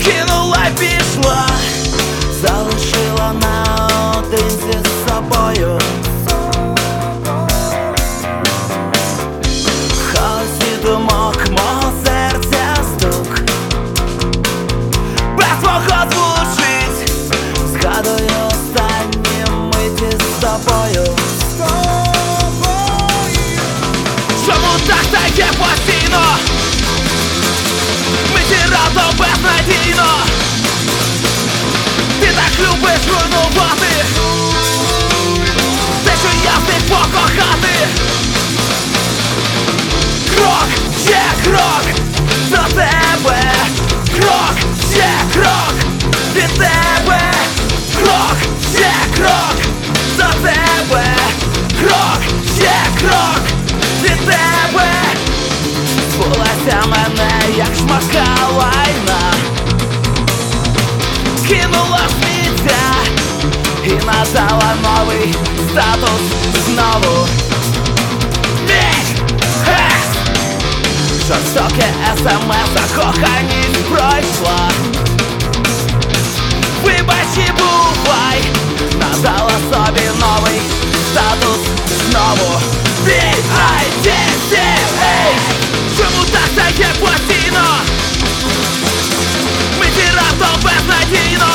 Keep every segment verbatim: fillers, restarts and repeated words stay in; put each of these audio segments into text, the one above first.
кинула й пішла, залишила наодинці з собою. В хаосі думок мого серця стук без мого звучить, згадую останні миті з тобою. Чому так стає постійно? Миті разом безнадійно. Ти так любиш руйнувати те, що я встиг покохати. Крок, ще крок до тебе, крок, ще крок від тебе, крок, ще крок до тебе, крок, ще крок від тебе. Збулася мене, як шматка лайна, кинула сміття і надала новий статус знову. Жорстоке смс, закоханість пройшла. Вибач і бувай, надала собі новий статус знову. Бій, ай, ді, ді, ей. Чому так стає постійно? Миті раптом безнадійно.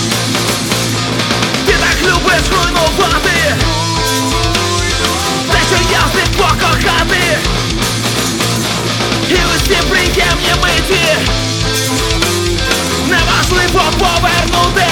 Ти так любиш руйнувати те, що я встиг покохати. І усі приємні миті неважливо повернути.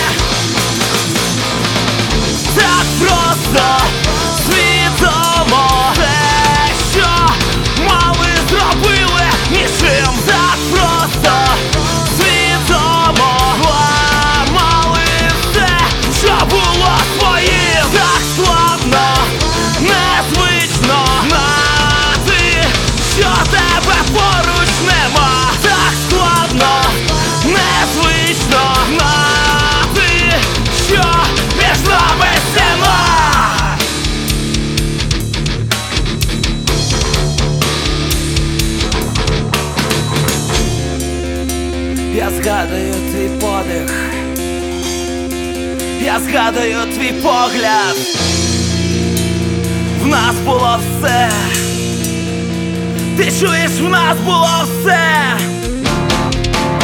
Так просто, свідомо те, що мали, зробили нічим. Так просто, свідомо ламали все, що було своїм. Так складно, незвично знати, що тебе поруч нема. Так складно, незвично знати, що між нами стіна. Я згадую твій подих, я згадую твій погляд. В нас було все. Ти чуєш, в нас було все.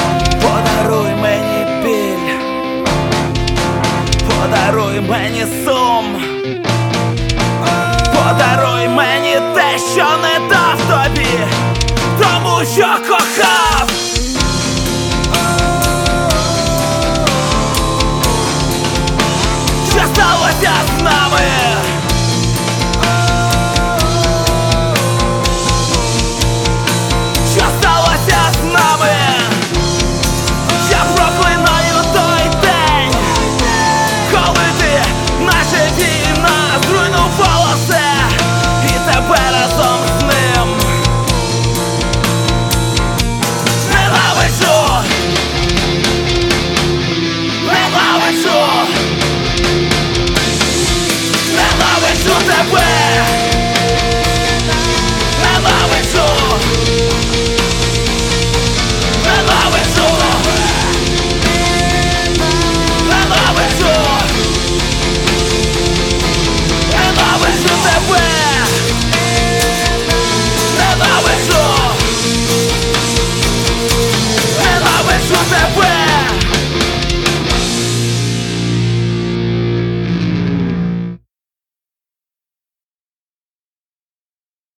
Подаруй мені біль, подаруй мені сон.